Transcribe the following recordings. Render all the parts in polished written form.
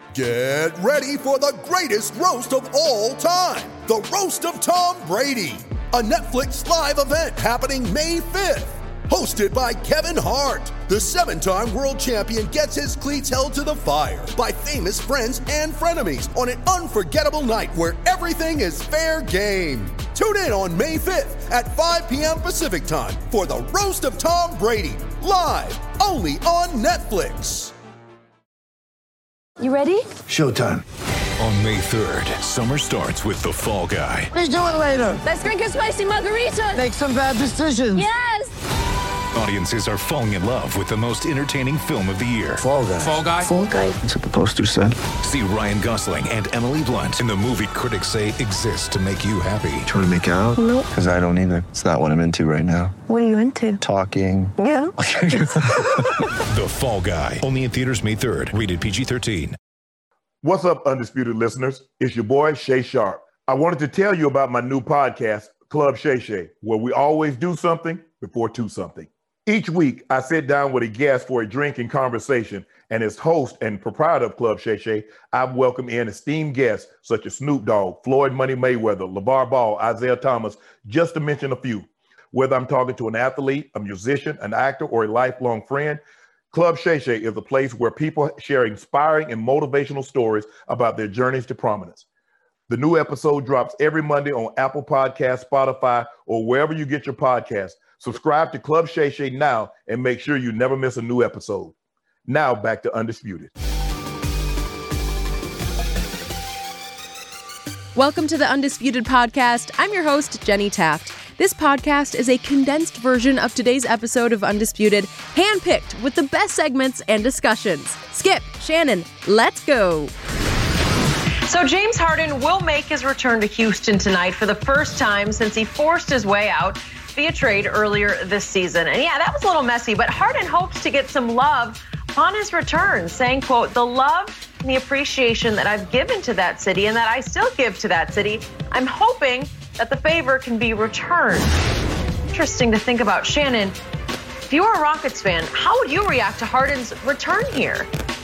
Get ready for the greatest roast of all time, the Roast of Tom Brady, a Netflix live event happening May 5th. Hosted by Kevin Hart, the 7-time world champion gets his cleats held to the fire by famous friends and frenemies on an unforgettable night where everything is fair game. Tune in on May 5th at 5 p.m. Pacific time for the Roast of Tom Brady, live only on Netflix. You ready? Showtime. On May 3rd, summer starts with The Fall Guy. Let's do it later. Let's drink a spicy margarita. Make some bad decisions. Yes! Audiences are falling in love with the most entertaining film of the year. Fall Guy. Fall Guy? Fall guy. That's what the poster said. See Ryan Gosling and Emily Blunt in the movie critics say exists to make you happy. Trying to make it out? Nope. Because I don't either. It's not what I'm into right now. What are you into? Talking. Yeah. The Fall Guy. Only in theaters May 3rd. Rated PG-13. What's up, Undisputed listeners? It's your boy, Shay Sharp. I wanted to tell you about my new podcast, Club Shay Shay, where we always do something before two something. Each week, I sit down with a guest for a drink and conversation, and as host and proprietor of Club Shay Shay, I've welcomed in esteemed guests such as Snoop Dogg, Floyd Money Mayweather, LeVar Ball, Isaiah Thomas, just to mention a few. Whether I'm talking to an athlete, a musician, an actor, or a lifelong friend, Club Shay Shay is a place where people share inspiring and motivational stories about their journeys to prominence. The new episode drops every Monday on Apple Podcasts, Spotify, or wherever you get your podcasts. Subscribe to Club Shay Shay now and make sure you never miss a new episode. Now back to Undisputed. Welcome to the Undisputed Podcast. I'm your host, Jenny Taft. This podcast is a condensed version of today's episode of Undisputed, handpicked with the best segments and discussions. Skip, Shannon, let's go. So James Harden will make his return to Houston tonight for the first time since he forced his way out via trade earlier this season. And yeah, that was a little messy, but Harden hopes to get some love upon his return, saying, quote, "The love and the appreciation that I've given to that city and that I still give to that city, I'm hoping that the favor can be returned." Interesting to think about. Shannon, if you were a Rockets fan, how would you react to Harden's return here?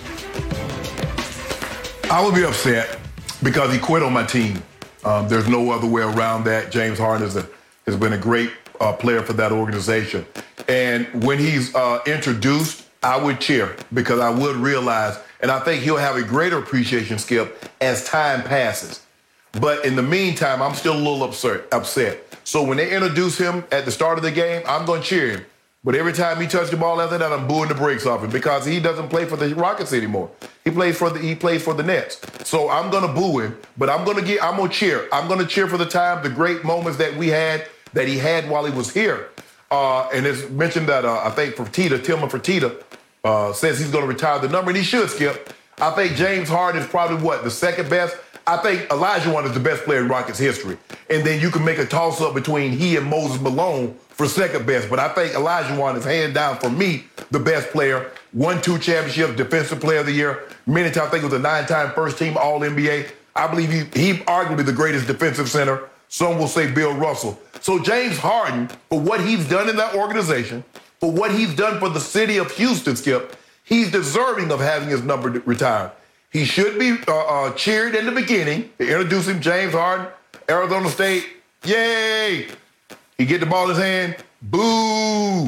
I would be upset because he quit on my team. There's no other way around that. James Harden has been a great player for that organization. And when he's introduced, I would cheer because I would realize, and I think he'll have a greater appreciation, Skip, as time passes. But in the meantime, I'm still a little upset. So when they introduce him at the start of the game, I'm going to cheer him. But every time he touched the ball after that, I'm booing the brakes off him because he doesn't play for the Rockets anymore. He plays for the Nets. So I'm going to boo him, but I'm going to cheer. I'm going to cheer for the time, the great moments that he had while he was here. And it's mentioned that I think Tillman Fertitta says he's going to retire the number, and he should, Skip. I think James Harden is probably the second best. I think Olajuwon is the best player in Rockets history. And then you can make a toss-up between he and Moses Malone for second best. But I think Olajuwon is hands down, for me, the best player. Won 2 championships, Defensive Player of the Year. Many times, I think it was a 9-time first-team All-NBA. I believe he arguably the greatest defensive center. Some will say Bill Russell. So James Harden, for what he's done in that organization, for what he's done for the city of Houston, Skip, he's deserving of having his number retired. He should be cheered in the beginning. They introduce him, James Harden, Arizona State. Yay! He get the ball in his hand. Boo!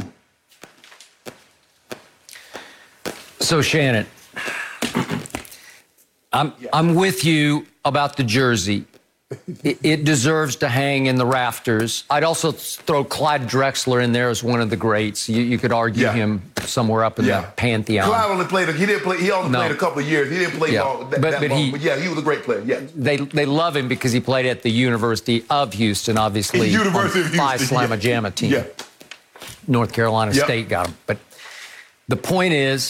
So Shannon, I'm with you about the jersey. It deserves to hang in the rafters. I'd also throw Clyde Drexler in there as one of the greats. You could argue him somewhere up in the pantheon. Clyde only played. He only played a couple of years. He didn't play long. But he was a great player. Yeah. They love him because he played at the University of Houston, obviously. University of Houston. Phi Slamma Jamma team. Yeah. North Carolina State got him. But the point is,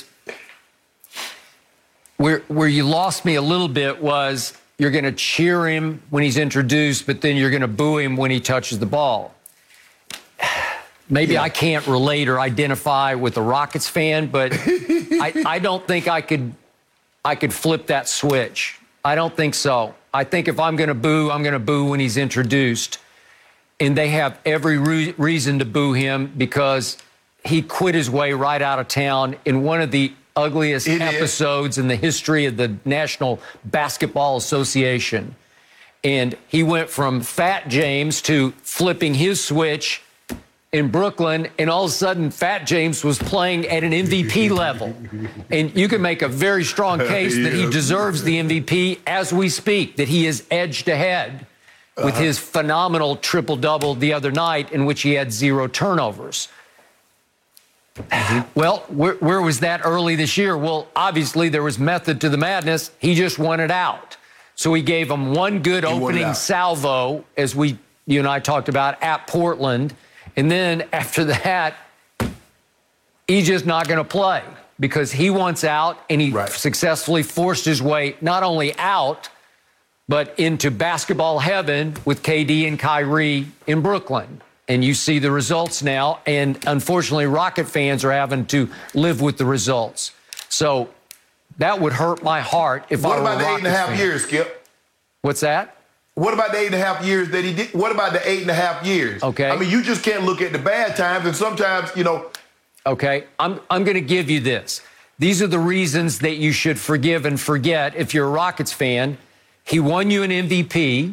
where you lost me a little bit was, you're going to cheer him when he's introduced, but then you're going to boo him when he touches the ball. Maybe I can't relate or identify with a Rockets fan, but I don't think I could flip that switch. I don't think so. I think if I'm going to boo when he's introduced. And they have every reason to boo him because he quit his way right out of town in one of the ugliest episodes in the history of the National Basketball Association. And he went from Fat James to flipping his switch in Brooklyn, and all of a sudden, Fat James was playing at an MVP level. And you can make a very strong case that he deserves the MVP as we speak, that he is edged ahead with his phenomenal triple-double the other night in which he had 0 turnovers. Well, where was that early this year? Well, obviously there was method to the madness. He just wanted out. So he gave him one good opening salvo, as you and I talked about, at Portland. And then after that, he's just not going to play because he wants out, and he successfully forced his way not only out, but into basketball heaven with KD and Kyrie in Brooklyn. And you see the results now, and unfortunately, Rocket fans are having to live with the results. So that would hurt my heart if I were a Rocket fan. What about the 8.5 years, Skip? What's that? What about the 8.5 years that he did? What about the 8.5 years? Okay. I mean, you just can't look at the bad times, and sometimes, you know. Okay, I'm going to give you this. These are the reasons that you should forgive and forget if you're a Rockets fan. He won you an MVP.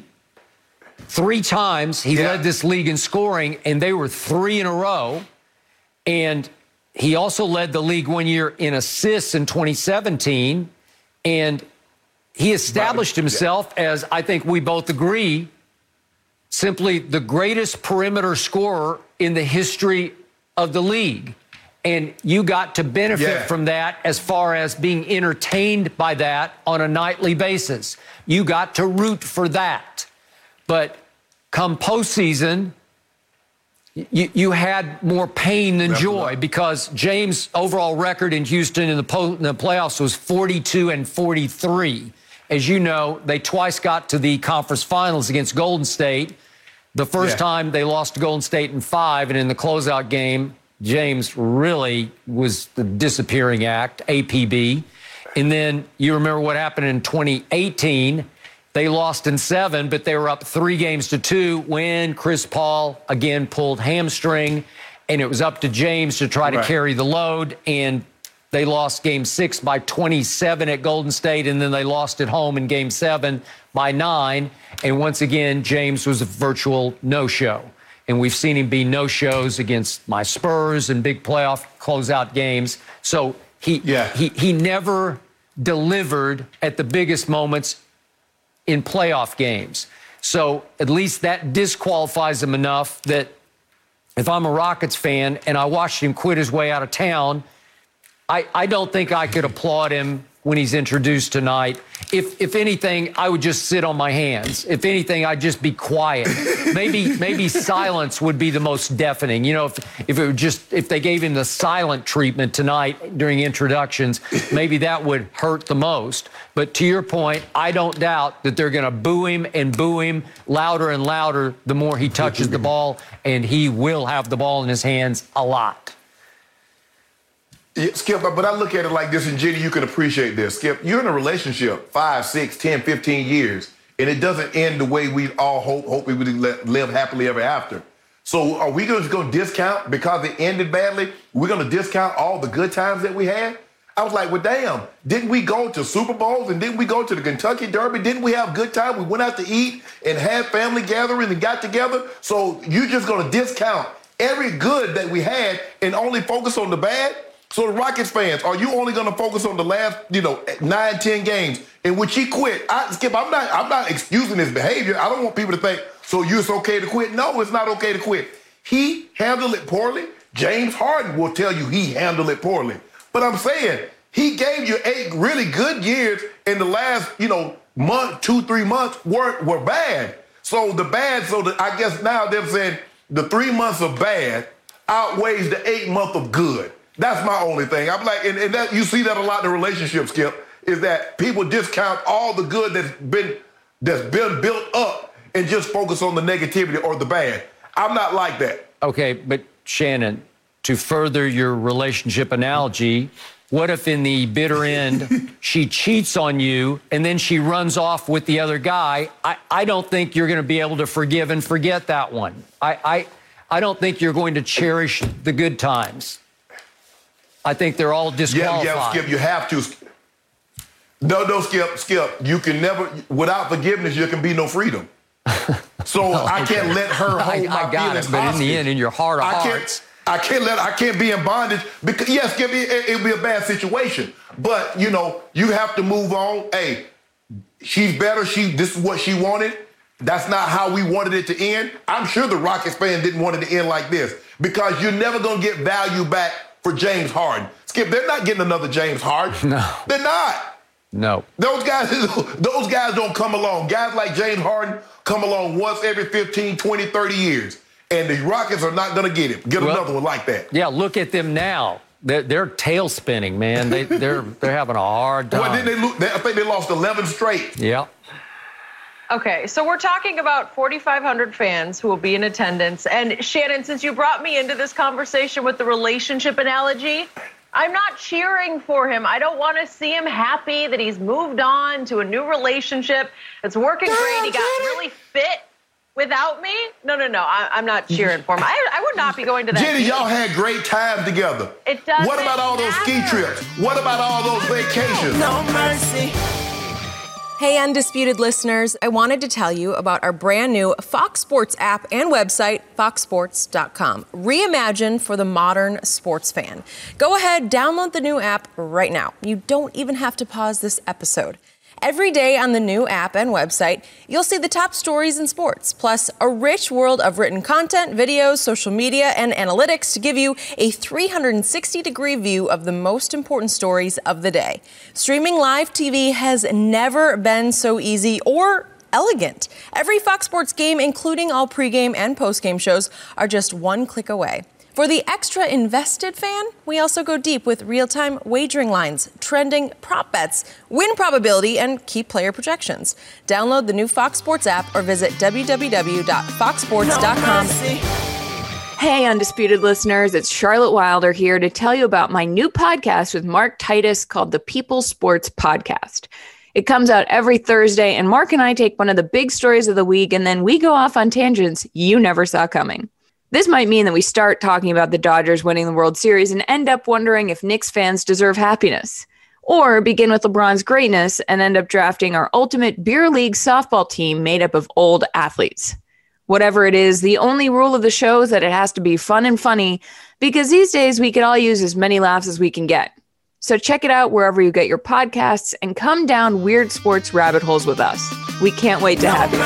3 times he led this league in scoring, and they were 3 in a row. And he also led the league one year in assists in 2017. And he established himself as, I think we both agree, simply the greatest perimeter scorer in the history of the league. And you got to benefit from that as far as being entertained by that on a nightly basis. You got to root for that. But come postseason, you had more pain than joy because James' overall record in Houston in the playoffs was 42-43. As you know, they twice got to the conference finals against Golden State. The first time they lost to Golden State in 5, and in the closeout game, James really was the disappearing act, APB. And then you remember what happened in 2018. They lost in 7, but they were up 3-2 when Chris Paul again pulled hamstring, and it was up to James to try to carry the load. And they lost Game 6 by 27 at Golden State, and then they lost at home in Game 7 by 9. And once again, James was a virtual no-show. And we've seen him be no-shows against my Spurs and big playoff closeout games. So he never delivered at the biggest moments in playoff games. So at least that disqualifies him enough that if I'm a Rockets fan and I watched him quit his way out of town, I don't think I could applaud him when he's introduced tonight. If anything, I would just sit on my hands. If anything, I'd just be quiet. Maybe silence would be the most deafening. You know, if they gave him the silent treatment tonight during introductions, maybe that would hurt the most. But to your point, I don't doubt that they're going to boo him louder and louder the more he touches the ball, and he will have the ball in his hands a lot. Yeah, Skip, but I look at it like this, and Jenny, you can appreciate this. Skip, you're in a relationship 5, 6, 10, 15 years, and it doesn't end the way we all hope we would live happily ever after. So are we just going to discount because it ended badly? We're going to discount all the good times that we had? I was like, well, damn, didn't we go to Super Bowls and didn't we go to the Kentucky Derby? Didn't we have a good time? We went out to eat and had family gatherings and got together. So you're just going to discount every good that we had and only focus on the bad? So the Rockets fans, are you only going to focus on the last, 9, 10 games in which he quit? Skip, I'm not excusing his behavior. I don't want people to think, so it's okay to quit. No, it's not okay to quit. He handled it poorly. James Harden will tell you he handled it poorly. But I'm saying he gave you 8 really good years, and the last, month, 2, 3 months were bad. So I guess now they're saying the 3 months of bad outweighs the 8 month of good. That's my only thing. I'm like, and that you see that a lot in the relationship, Skip, is that people discount all the good that's been built up and just focus on the negativity or the bad. I'm not like that. Okay, but Shannon, to further your relationship analogy, what if in the bitter end she cheats on you and then she runs off with the other guy? I don't think you're going to be able to forgive and forget that one. I don't think you're going to cherish the good times. I think they're all disqualified. Yeah, Skip, you have to. No, Skip. You can never, without forgiveness, there can be no freedom. So I can't let her hold my feelings but hostage. in the end, in your heart of hearts. I can't be in bondage because, yes, Skip, it'll be a bad situation. But, you have to move on. Hey, she's better. This is what she wanted. That's not how we wanted it to end. I'm sure the Rockets fan didn't want it to end like this because you're never going to get value back for James Harden. Skip, they're not getting another James Harden. No. They're not. No. Those guys don't come along. Guys like James Harden come along once every 15, 20, 30 years. And the Rockets are not going to get it. Get another one like that. Yeah, look at them now. They're tail spinning, man. They're having a hard time. Well, I think they lost 11 straight. Yeah. Okay, so we're talking about 4,500 fans who will be in attendance. And Shannon, since you brought me into this conversation with the relationship analogy, I'm not cheering for him. I don't want to see him happy that he's moved on to a new relationship. It's working great. He got really fit without me. No. I'm not cheering for him. I would not be going to that. Jenny, y'all had great time together. It doesn't What about all those ski trips? What about all those vacations? No mercy. Hey, Undisputed listeners, I wanted to tell you about our brand new Fox Sports app and website, foxsports.com. Reimagined for the modern sports fan. Go ahead, download the new app right now. You don't even have to pause this episode. Every day on the new app and website, you'll see the top stories in sports, plus a rich world of written content, videos, social media, and analytics to give you a 360-degree view of the most important stories of the day. Streaming live TV has never been so easy or elegant. Every Fox Sports game, including all pregame and postgame shows, are just one click away. For the extra invested fan, we also go deep with real-time wagering lines, trending prop bets, win probability, and key player projections. Download the new Fox Sports app or visit www.foxsports.com. Hey, Undisputed listeners, it's Charlotte Wilder here to tell you about my new podcast with Mark Titus called the People Sports Podcast. It comes out every Thursday, and Mark and I take one of the big stories of the week, and then we go off on tangents you never saw coming. This might mean that we start talking about the Dodgers winning the World Series and end up wondering if Knicks fans deserve happiness. Or begin with LeBron's greatness and end up drafting our ultimate beer league softball team made up of old athletes. Whatever it is, the only rule of the show is that it has to be fun and funny, because these days we could all use as many laughs as we can get. So check it out wherever you get your podcasts and come down weird sports rabbit holes with us. We can't wait to have you.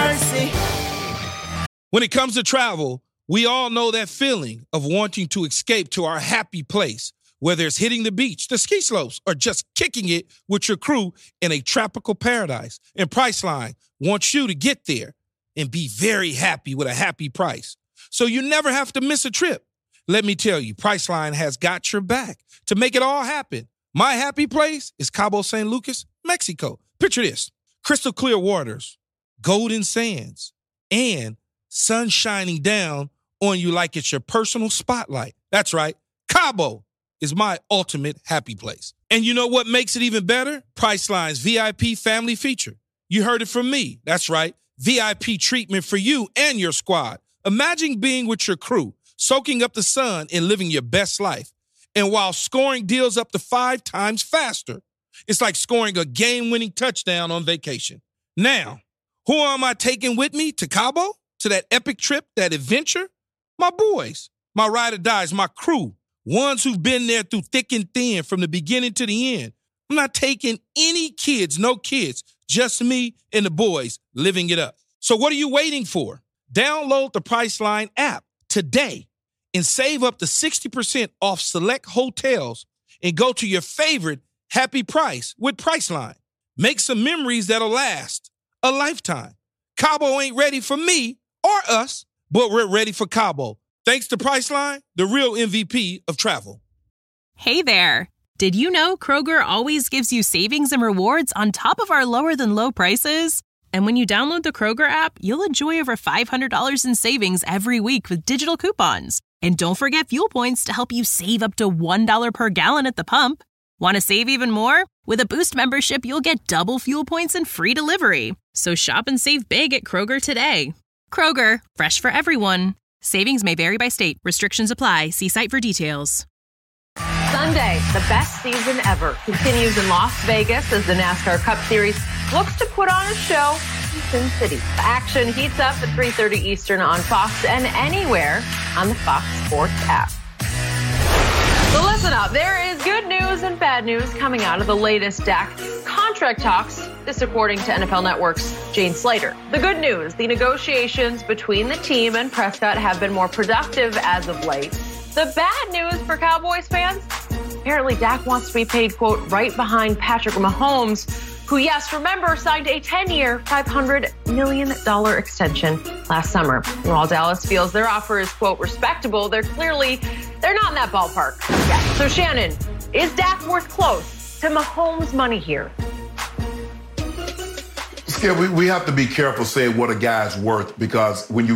When it comes to travel, we all know that feeling of wanting to escape to our happy place, whether it's hitting the beach, the ski slopes, or just kicking it with your crew in a tropical paradise. And Priceline wants you to get there and be very happy with a happy price, so you never have to miss a trip. Let me tell you, Priceline has got your back to make it all happen. My happy place is Cabo San Lucas, Mexico. Picture this: crystal clear waters, golden sands, and sun shining down on you like it's your personal spotlight. That's right. Cabo is my ultimate happy place. And you know what makes it even better? Priceline's VIP family feature. You heard it from me. That's right. VIP treatment for you and your squad. Imagine being with your crew, soaking up the sun and living your best life. And while scoring deals up to 5 times faster, it's like scoring a game-winning touchdown on vacation. Now, who am I taking with me to Cabo? To that epic trip, that adventure? My boys, my ride or dies, my crew, ones who've been there through thick and thin from the beginning to the end. I'm not taking any kids, no kids, just me and the boys living it up. So what are you waiting for? Download the Priceline app today and save up to 60% off select hotels and go to your favorite happy price with Priceline. Make some memories that'll last a lifetime. Cabo ain't ready for me or us, but we're ready for Cabo. Thanks to Priceline, the real MVP of travel. Hey there. Did you know Kroger always gives you savings and rewards on top of our lower than low prices? And when you download the Kroger app, you'll enjoy over $500 in savings every week with digital coupons. And don't forget fuel points to help you save up to $1 per gallon at the pump. Want to save even more? With a Boost membership, you'll get double fuel points and free delivery. So shop and save big at Kroger today. Kroger, fresh for everyone. Savings may vary by state. Restrictions apply. See site for details. Sunday, the best season ever, continues in Las Vegas as the NASCAR Cup Series looks to put on a show in Sin City. The action heats up at 3:30 Eastern on Fox and anywhere on the Fox Sports app. So listen up. There is good news and bad news coming out of the latest Dak contract talks, this according to NFL Network's Jane Slater. The good news, the negotiations between the team and Prescott have been more productive as of late. The bad news for Cowboys fans, apparently Dak wants to be paid, quote, right behind Patrick Mahomes, who, yes, remember, signed a 10-year, $500 million extension last summer. And while Dallas feels their offer is, quote, respectable, they're not in that ballpark yet. So, Shannon, is Dak worth close to Mahomes' money here? Skip, we have to be careful saying what a guy's worth, because when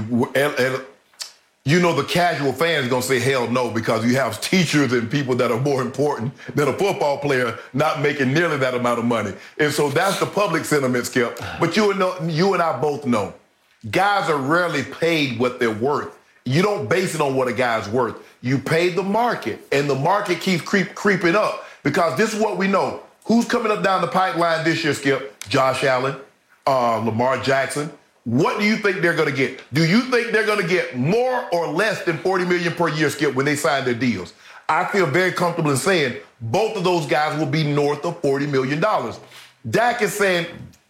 the casual fan is going to say hell no, because you have teachers and people that are more important than a football player not making nearly that amount of money. And so that's the public sentiment, Skip. But you and I both know guys are rarely paid what they're worth. You don't base it on what a guy's worth. You pay the market, and the market keeps creeping up, because this is what we know. Who's coming up down the pipeline this year, Skip? Josh Allen, Lamar Jackson. What do you think they're going to get? Do you think they're going to get more or less than $40 million per year, Skip, when they sign their deals? I feel very comfortable in saying both of those guys will be north of $40 million. Dak is saying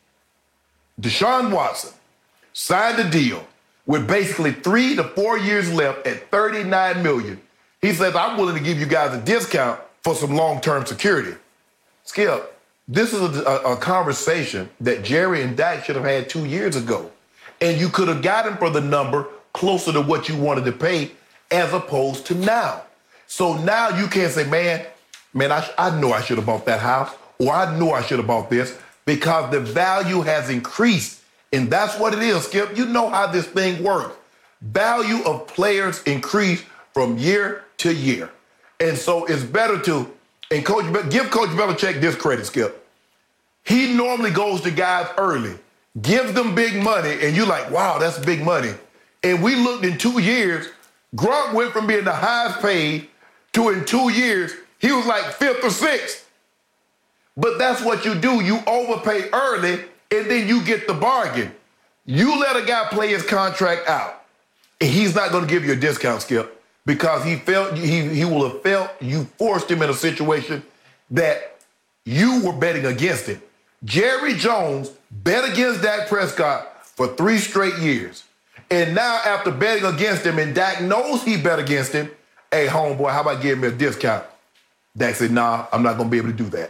Deshaun Watson signed a deal with basically 3 to 4 years left at $39 million. He says, I'm willing to give you guys a discount for some long-term security. Skip, this is a conversation that Jerry and Dak should have had 2 years ago. And you could have gotten for the number closer to what you wanted to pay as opposed to now. So now you can't say, man, I know I should have bought that house, or I know I should have bought this, because the value has increased. And that's what it is, Skip. You know how this thing works. Value of players increase from year to year. And so it's better to, and give Coach Belichick this credit, Skip. He normally goes to guys early, gives them big money, and you're like, wow, that's big money. And we looked in 2 years, Gronk went from being the highest paid to in 2 years, he was like 5th or 6th. But that's what you do. You overpay early, and then you get the bargain. You let a guy play his contract out, and he's not going to give you a discount, Skip, because he will have felt you forced him in a situation that you were betting against it. Jerry Jones bet against Dak Prescott for 3 straight years. And now after betting against him, and Dak knows he bet against him, hey, homeboy, how about giving me a discount? Dak said, nah, I'm not going to be able to do that.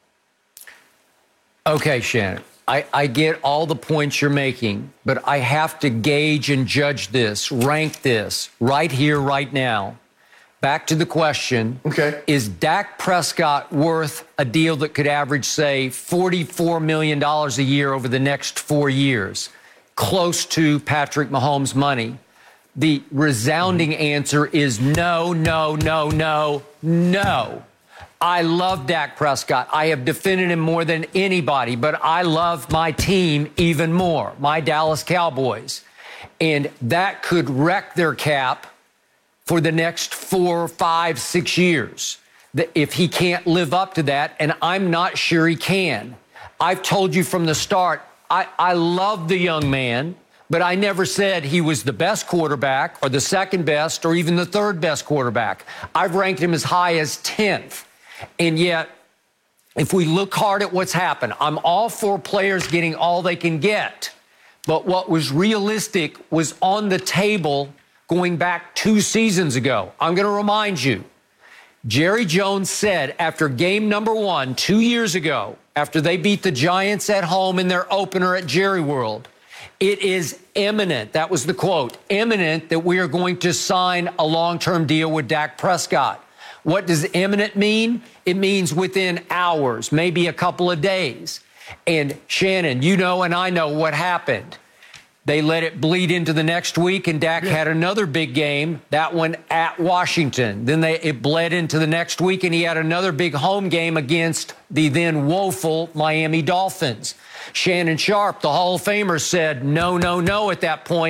Okay, Shannon, I get all the points you're making, but I have to gauge and judge this, rank this right here, right now. Back to the question, is Dak Prescott worth a deal that could average, say, $44 million a year over the next 4 years, close to Patrick Mahomes' money? The resounding answer is no, no, no, no, no. I love Dak Prescott. I have defended him more than anybody, but I love my team even more, my Dallas Cowboys. And that could wreck their cap for the next 4, 5, 6 years, if he can't live up to that, and I'm not sure he can. I've told you from the start, I love the young man, but I never said he was the best quarterback or the second best or even the third best quarterback. I've ranked him as high as 10th. And yet, if we look hard at what's happened, I'm all for players getting all they can get. But what was realistic was on the table going back 2 seasons ago. I'm going to remind you, Jerry Jones said after game number 1 2 years ago, after they beat the Giants at home in their opener at Jerry World, it is imminent, that was the quote, imminent that we are going to sign a long-term deal with Dak Prescott. What does imminent mean? It means within hours, maybe a couple of days. And Shannon, you know and I know what happened. They let it bleed into the next week, and Dak had another big game, that one at Washington. Then it bled into the next week, and he had another big home game against the then woeful Miami Dolphins. Shannon Sharp, the Hall of Famer, said no, no, no at that point.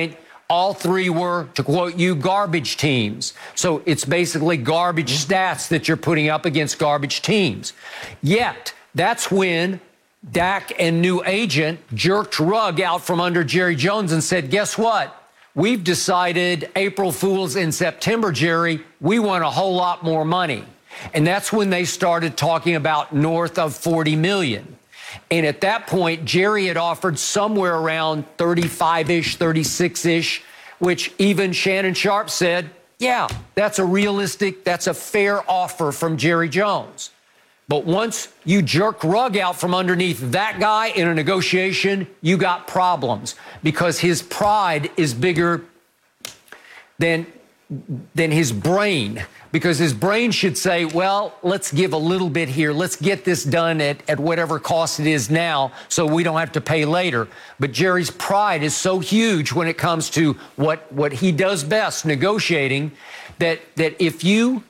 All three were, to quote you, garbage teams. So it's basically garbage stats that you're putting up against garbage teams. Yet, that's when Dak and new agent jerked rug out from under Jerry Jones and said, guess what? We've decided April Fools in September, Jerry, we want a whole lot more money. And that's when they started talking about north of $40 million. And at that point, Jerry had offered somewhere around 35-ish, 36-ish, which even Shannon Sharpe said, yeah, that's a fair offer from Jerry Jones. But once you jerk rug out from underneath that guy in a negotiation, you got problems because his pride is bigger than his brain. Because his brain should say, well, let's give a little bit here. Let's get this done at whatever cost it is now so we don't have to pay later. But Jerry's pride is so huge when it comes to what he does best, negotiating, that if you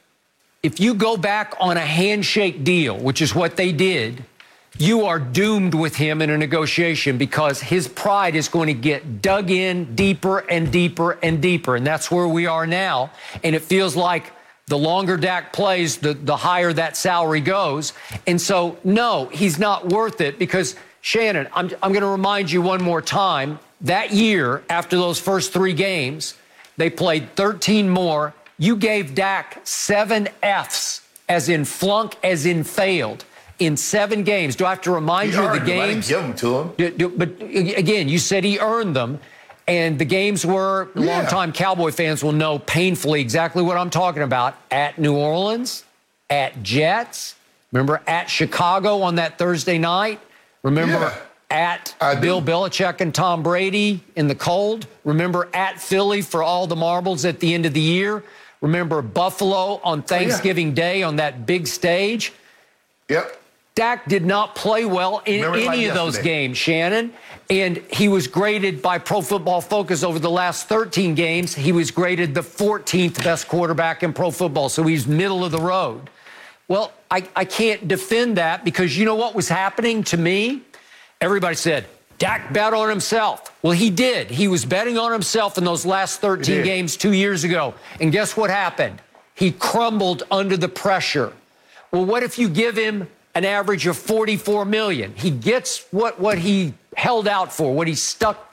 go back on a handshake deal, which is what they did, you are doomed with him in a negotiation because his pride is going to get dug in deeper and deeper and deeper. And that's where we are now. And it feels like the longer Dak plays, the higher that salary goes. And so, no, he's not worth it because, Shannon, I'm going to remind you one more time, that year after those first 3 games, they played 13 more. You gave Dak 7 Fs, as in flunk, as in failed. In 7 games. Do I have to remind you of the games? I didn't give them to him. But again, you said he earned them. And the games were, longtime Cowboy fans will know painfully exactly what I'm talking about. At New Orleans, at Jets, remember at Chicago on that Thursday night? Remember at Bill Belichick and Tom Brady in the cold? Remember at Philly for all the marbles at the end of the year? Remember Buffalo on Thanksgiving Day on that big stage? Yep. Dak did not play well in any of those games, Shannon. And he was graded by Pro Football Focus over the last 13 games. He was graded the 14th best quarterback in pro football. So he's middle of the road. Well, I can't defend that because you know what was happening to me? Everybody said, Dak bet on himself. Well, he did. He was betting on himself in those last 13 games 2 years ago. And guess what happened? He crumbled under the pressure. Well, what if you give him an average of $44 million? He gets what he held out for, what he stuck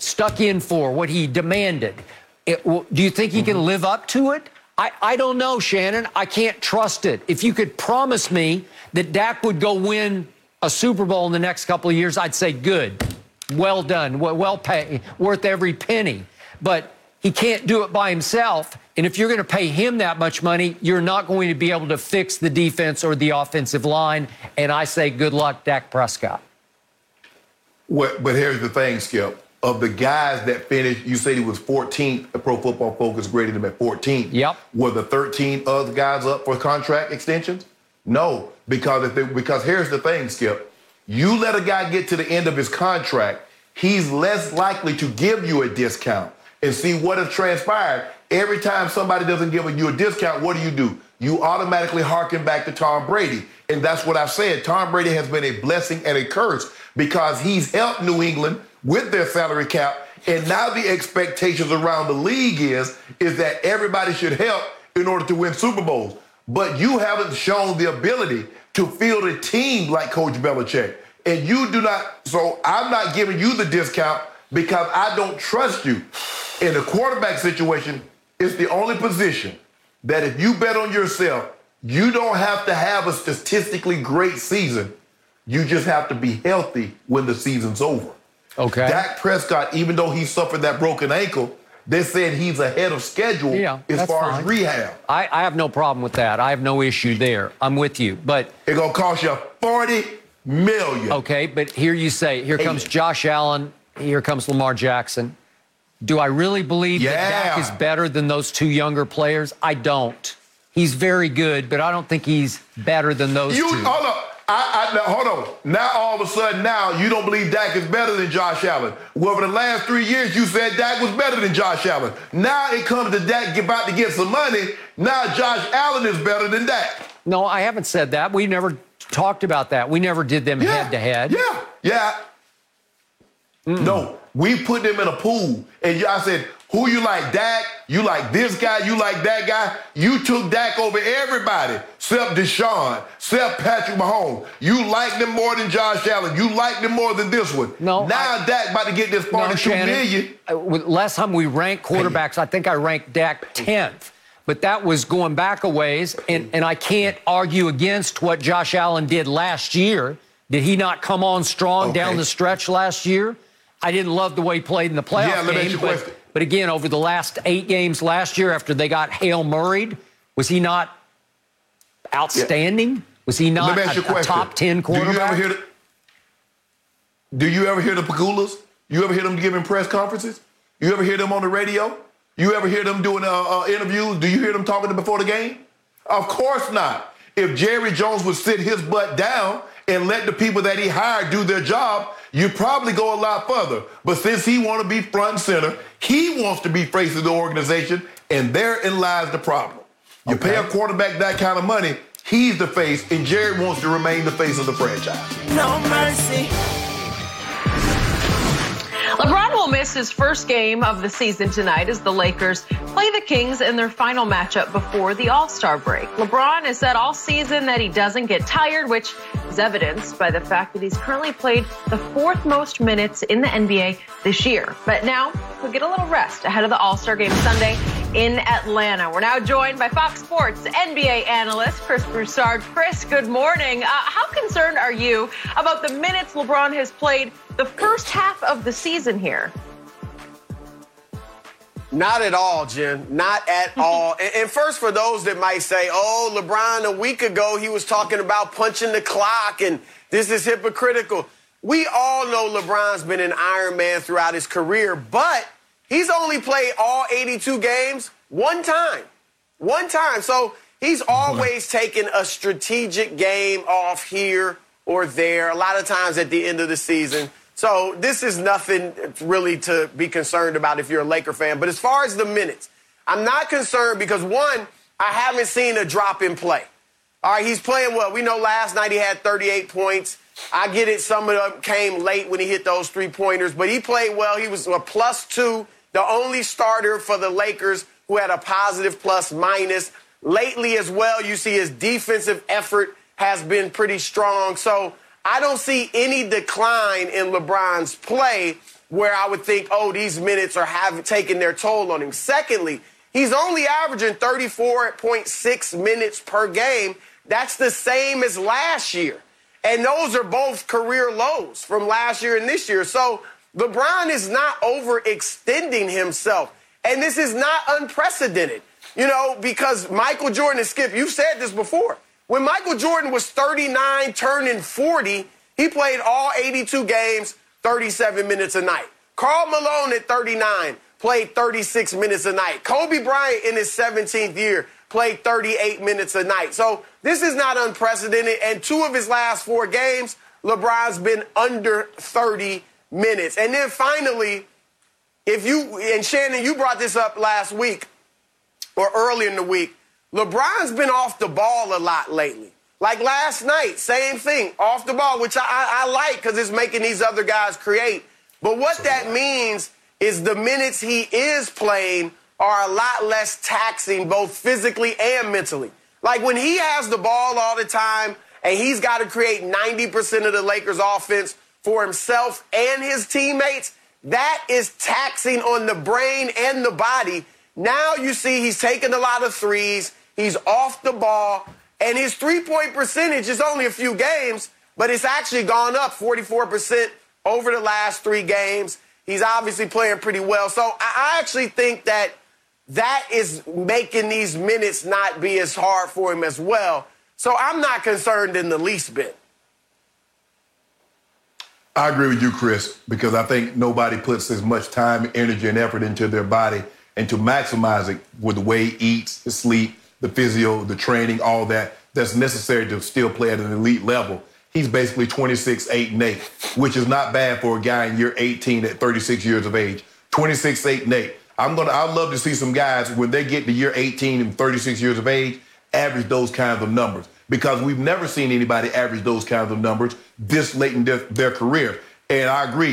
in for, what he demanded. Do you think he can live up to it? I don't know, Shannon. I can't trust it. If you could promise me that Dak would go win a Super Bowl in the next couple of years, I'd say good, well done, well paid, worth every penny. But he can't do it by himself. And if you're going to pay him that much money, you're not going to be able to fix the defense or the offensive line. And I say good luck, Dak Prescott. But here's the thing, Skip. Of the guys that finished, you said he was 14th. The Pro Football Focus graded him at 14th. Yep. Were the 13 other guys up for contract extensions? No, because here's the thing, Skip. You let a guy get to the end of his contract, he's less likely to give you a discount. And see what has transpired. Every time somebody doesn't give you a discount, what do? You automatically harken back to Tom Brady. And that's what I've said. Tom Brady has been a blessing and a curse because he's helped New England with their salary cap. And now the expectations around the league is that everybody should help in order to win Super Bowls. But you haven't shown the ability to field a team like Coach Belichick. And you do not. So I'm not giving you the discount because I don't trust you. In the quarterback situation, it's the only position that if you bet on yourself, you don't have to have a statistically great season. You just have to be healthy when the season's over. Okay. Dak Prescott, even though he suffered that broken ankle, they said he's ahead of schedule as far as rehab. I have no problem with that. I have no issue there. I'm with you. But it's going to cost you $40 million. Okay, but here comes Josh Allen. Here comes Lamar Jackson. Do I really believe that Dak is better than those 2 younger players? I don't. He's very good, but I don't think he's better than those 2. Hold on. Hold on. Now, all of a sudden, you don't believe Dak is better than Josh Allen. Well, for the last 3 years, you said Dak was better than Josh Allen. Now it comes to Dak about to get some money. Now Josh Allen is better than Dak. No, I haven't said that. We never talked about that. We never did them head-to-head. Yeah. No, We put them in a pool, and I said, who you like, Dak? You like this guy? You like that guy? You took Dak over everybody, except Deshaun, except Patrick Mahomes. You like them more than Josh Allen. You like them more than this one. No, now Dak about to get this $42 million. Last time we ranked quarterbacks, I think I ranked Dak 10th. But that was going back a ways, and I can't argue against what Josh Allen did last year. Did he not come on strong down the stretch last year? I didn't love the way he played in the playoff game, but again, over the last 8 games last year after they got Hail Murray'd, was he not outstanding? Yeah. Was he not a top 10 quarterback? Do you ever hear the Pagulas? You ever hear them giving press conferences? You ever hear them on the radio? You ever hear them doing interviews? Do you hear them talking before the game? Of course not. If Jerry Jones would sit his butt down and let the people that he hired do their job, you'd probably go a lot further. But since he wants to be front and center, he wants to be face of the organization, and therein lies the problem. You pay a quarterback that kind of money, he's the face, and Jerry wants to remain the face of the franchise. No mercy. LeBron will miss his first game of the season tonight as the Lakers play the Kings in their final matchup before the All-Star break. LeBron has said all season that he doesn't get tired, which is evidenced by the fact that he's currently played the 4th most minutes in the NBA this year. But now he'll get a little rest ahead of the All-Star game Sunday in Atlanta. We're now joined by Fox Sports NBA analyst Chris Broussard. Chris, good morning. How concerned are you about the minutes LeBron has played the first half of the season here? Not at all, Jen. Not at all. And first, for those that might say, oh, LeBron, a week ago, he was talking about punching the clock and this is hypocritical. We all know LeBron's been an Iron Man throughout his career, but he's only played all 82 games one time. One time. So he's always taken a strategic game off here or there, a lot of times at the end of the season. So this is nothing really to be concerned about if you're a Laker fan. But as far as the minutes, I'm not concerned because, one, I haven't seen a drop in play. All right, he's playing well. We know last night he had 38 points. I get it. Some of them came late when he hit those 3-pointers. But he played well. He was a +2, the only starter for the Lakers who had a positive plus-minus. Lately as well, you see his defensive effort has been pretty strong. So I don't see any decline in LeBron's play where I would think, oh, these minutes are taking their toll on him. Secondly, he's only averaging 34.6 minutes per game. That's the same as last year. And those are both career lows from last year and this year. So LeBron is not overextending himself. And this is not unprecedented, because Michael Jordan and Skip, you've said this before. When Michael Jordan was 39, turning 40, he played all 82 games, 37 minutes a night. Karl Malone at 39 played 36 minutes a night. Kobe Bryant in his 17th year played 38 minutes a night. So this is not unprecedented. And 2 of his last 4 games, LeBron's been under 30 minutes. And then finally, and Shannon, you brought this up last week or early in the week, LeBron's been off the ball a lot lately. Like last night, same thing, off the ball, which I like because it's making these other guys create. But what that means is the minutes he is playing are a lot less taxing, both physically and mentally. Like when he has the ball all the time and he's got to create 90% of the Lakers' offense for himself and his teammates, that is taxing on the brain and the body. Now you see he's taking a lot of threes. He's off the ball, and his 3-point percentage is only a few games, but it's actually gone up 44% over the last 3 games. He's obviously playing pretty well. So I actually think that is making these minutes not be as hard for him as well. So I'm not concerned in the least bit. I agree with you, Chris, because I think nobody puts as much time, energy, and effort into their body and to maximize it with the way he eats, the sleep, the physio, the training, all that's necessary to still play at an elite level. He's basically 26, 8, and 8, which is not bad for a guy in year 18 at 36 years of age. 26, 8, and 8. I'd love to see some guys, when they get to year 18 and 36 years of age, average those kinds of numbers, because we've never seen anybody average those kinds of numbers this late in their career. And I agree.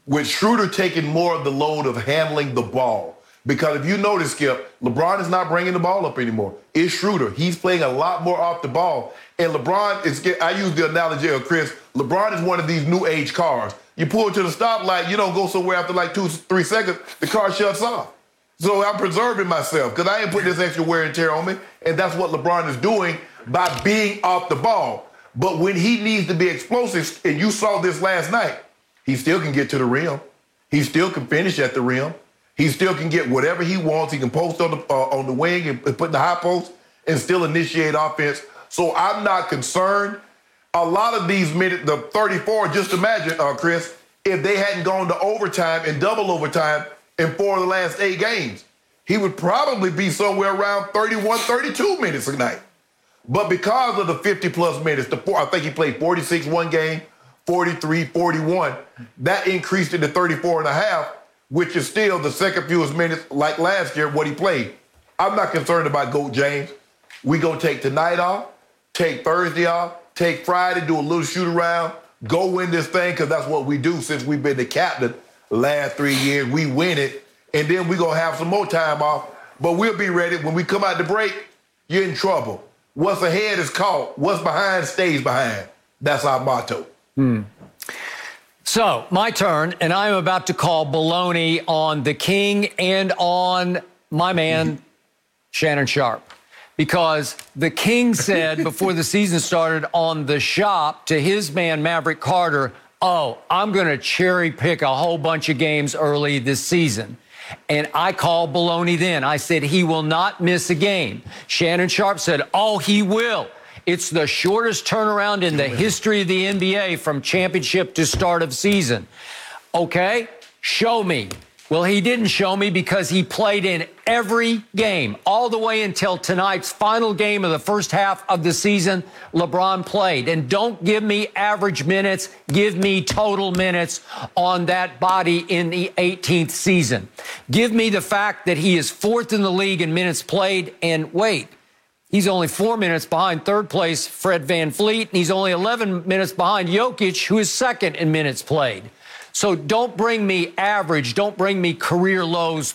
with Schroeder taking more of the load of handling the ball. Because if you notice, Skip, LeBron is not bringing the ball up anymore. It's Schroeder. He's playing a lot more off the ball. And LeBron is, I use the analogy of Chris, LeBron is one of these new age cars. You pull it to the stoplight, you don't go somewhere after like 2-3 seconds, the car shuts off. So I'm preserving myself because I ain't putting this extra wear and tear on me. And that's what LeBron is doing by being off the ball. But when he needs to be explosive, and you saw this last night, he still can get to the rim. He still can finish at the rim. He still can get whatever he wants. He can post on the wing and put in the high post and still initiate offense. So I'm not concerned. A lot of these minutes, the 34, just imagine, Chris, if they hadn't gone to overtime and double overtime in 4 of the last 8 games, he would probably be somewhere around 31, 32 minutes a night. But because of the 50-plus minutes, I think he played 46 one game, 43, 41, that increased it to 34 and a half, which is still the second fewest minutes like last year, what he played. I'm not concerned about GOAT James. We going to take tonight off, take Thursday off, take Friday, do a little shoot around, go win this thing, because that's what we do since we've been the captain the last 3 years. We win it, and then we're going to have some more time off. But we'll be ready. When we come out the break, you're in trouble. What's ahead is caught. What's behind stays behind. That's our motto. So, my turn, and I'm about to call baloney on the King and on my man, Shannon Sharpe. Because the King said before the season started on The Shop to his man, Maverick Carter, I'm going to cherry pick a whole bunch of games early this season. And I called baloney then. I said he will not miss a game. Shannon Sharpe said, he will. It's the shortest turnaround in the history of the NBA from championship to start of season. Okay, show me. Well, he didn't show me because he played in every game all the way until tonight's final game of the first half of the season. LeBron played. And don't give me average minutes. Give me total minutes on that body in the 18th season. Give me the fact that he is 4th in the league in minutes played. And wait, he's only 4 minutes behind third place Fred VanVleet, and he's only 11 minutes behind Jokic, who is 2nd in minutes played. So don't bring me average. Don't bring me career lows,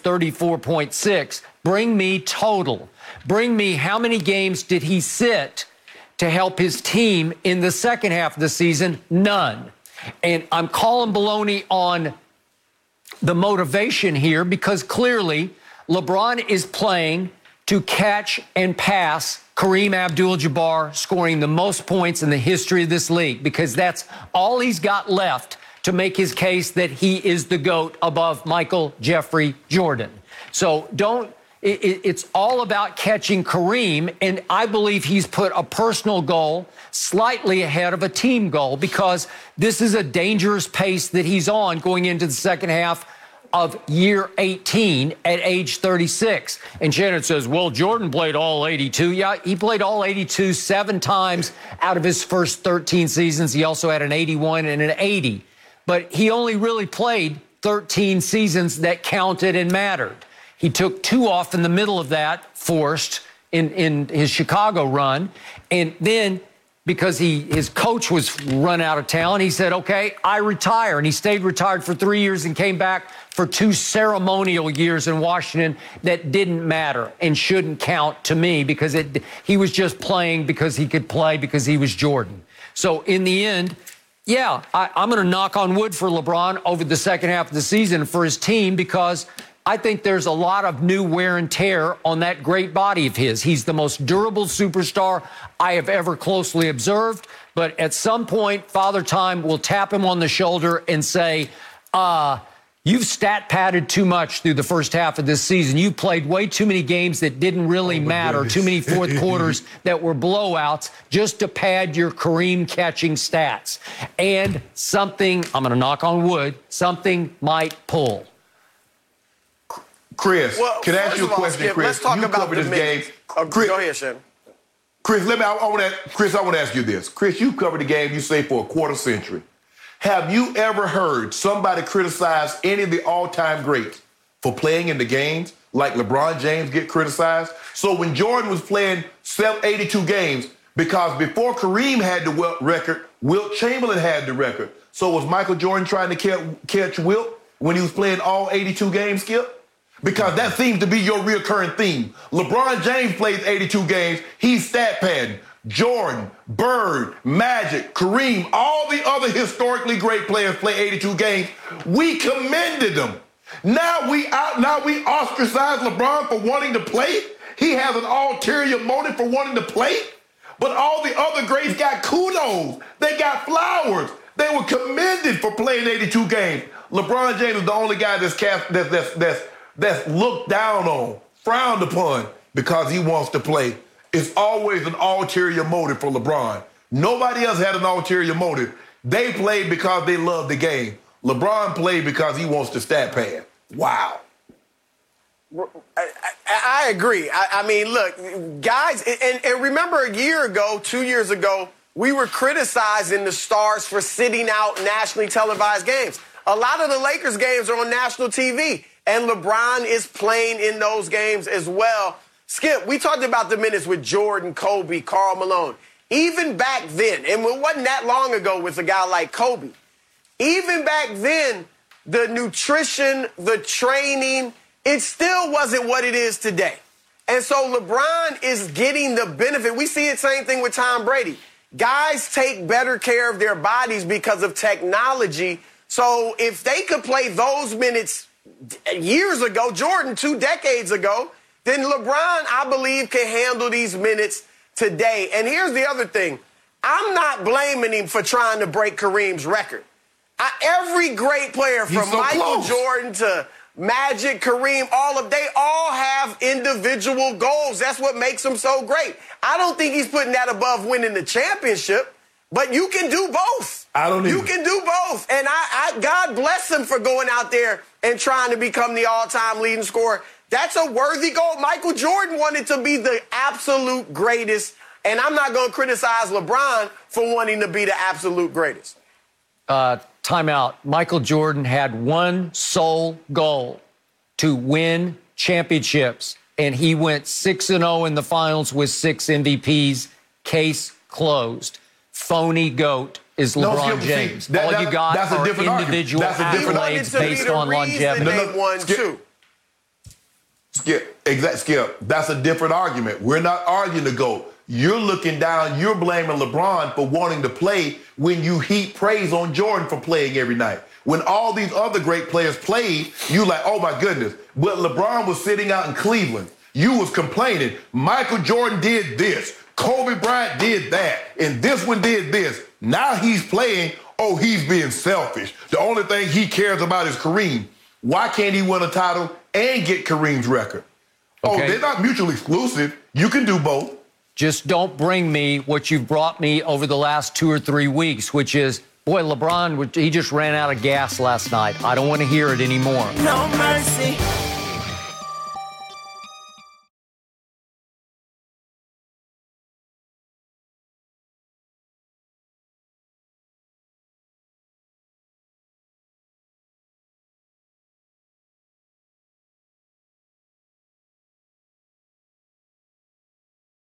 34.6. Bring me total. Bring me how many games did he sit to help his team in the second half of the season? None. And I'm calling baloney on the motivation here because clearly LeBron is playing to catch and pass Kareem Abdul-Jabbar, scoring the most points in the history of this league, because that's all he's got left to make his case that he is the GOAT above Michael Jeffrey Jordan. So it's all about catching Kareem, and I believe he's put a personal goal slightly ahead of a team goal because this is a dangerous pace that he's on going into the second half of year 18 at age 36. And Shannon says, well, Jordan played all 82. Yeah, he played all 82 7 times out of his first 13 seasons. He also had an 81 and an 80. But he only really played 13 seasons that counted and mattered. He took 2 off in the middle of that, forced in his Chicago run. And then because his coach was run out of town, he said, okay, I retire. And he stayed retired for 3 years and came back for 2 ceremonial years in Washington that didn't matter and shouldn't count to me because he was just playing because he could play because he was Jordan. So in the end, yeah, I'm going to knock on wood for LeBron over the second half of the season for his team because I think there's a lot of new wear and tear on that great body of his. He's the most durable superstar I have ever closely observed. But at some point, Father Time will tap him on the shoulder and say, you've stat padded too much through the first half of this season. You played way too many games that didn't really matter, too many fourth quarters that were blowouts just to pad your Kareem catching stats. And something, I'm going to knock on wood, something might pull. Chris, can I ask you a question, Skip, Chris? Let's talk about this game. Chris, go ahead, Shannon. Chris, I want to ask you this. Chris, you covered the game, you say, for a quarter century. Have you ever heard somebody criticize any of the all-time greats for playing in the games like LeBron James get criticized? So when Jordan was playing 82 games, because before Kareem had the record, Wilt Chamberlain had the record. So was Michael Jordan trying to catch Wilt when he was playing all 82 games, Skip? Because that seems to be your reoccurring theme. LeBron James plays 82 games. He's stat padding. Jordan, Bird, Magic, Kareem, all the other historically great players play 82 games. We commended them. Now we ostracize LeBron for wanting to play. He has an ulterior motive for wanting to play. But all the other greats got kudos. They got flowers. They were commended for playing 82 games. LeBron James is the only guy that's looked down on, frowned upon, because he wants to play. It's always an ulterior motive for LeBron. Nobody else had an ulterior motive. They played because they love the game. LeBron played because he wants to stat pad. Wow. I agree. I mean, look, guys, and remember a year ago, 2 years ago, we were criticizing the Stars for sitting out nationally televised games. A lot of the Lakers games are on national TV, and LeBron is playing in those games as well. Skip, we talked about the minutes with Jordan, Kobe, Karl Malone. Even back then, and it wasn't that long ago with a guy like Kobe, even back then, the nutrition, the training, it still wasn't what it is today. And so LeBron is getting the benefit. We see it same thing with Tom Brady. Guys take better care of their bodies because of technology. So if they could play those minutes years ago, Jordan 2 decades ago, then LeBron, I believe, can handle these minutes today. And here's the other thing. I'm not blaming him for trying to break Kareem's record. Every great player from Michael Jordan to Magic, Kareem, they all have individual goals. That's what makes them so great. I don't think he's putting that above winning the championship, but you can do both. I don't either. You can do both. And God bless him for going out there and trying to become the all-time leading scorer. That's a worthy goal. Michael Jordan wanted to be the absolute greatest, and I'm not going to criticize LeBron for wanting to be the absolute greatest. Timeout. Michael Jordan had one sole goal: to win championships, and he went 6-0 in the finals with 6 MVPs. Case closed. Phony GOAT is LeBron James. All you got are individual accolades based on longevity. Skip, that's a different argument. We're not arguing the GOAT. You're looking down, you're blaming LeBron for wanting to play when you heap praise on Jordan for playing every night. When all these other great players played, you like, oh my goodness. But LeBron was sitting out in Cleveland. You was complaining. Michael Jordan did this. Kobe Bryant did that. And this one did this. Now he's playing, oh, he's being selfish. The only thing he cares about is Kareem. Why can't he win a title and get Kareem's record? Okay. Oh, they're not mutually exclusive. You can do both. Just don't bring me what you've brought me over the last 2 or 3 weeks, which is, boy, LeBron, he just ran out of gas last night. I don't want to hear it anymore. No mercy.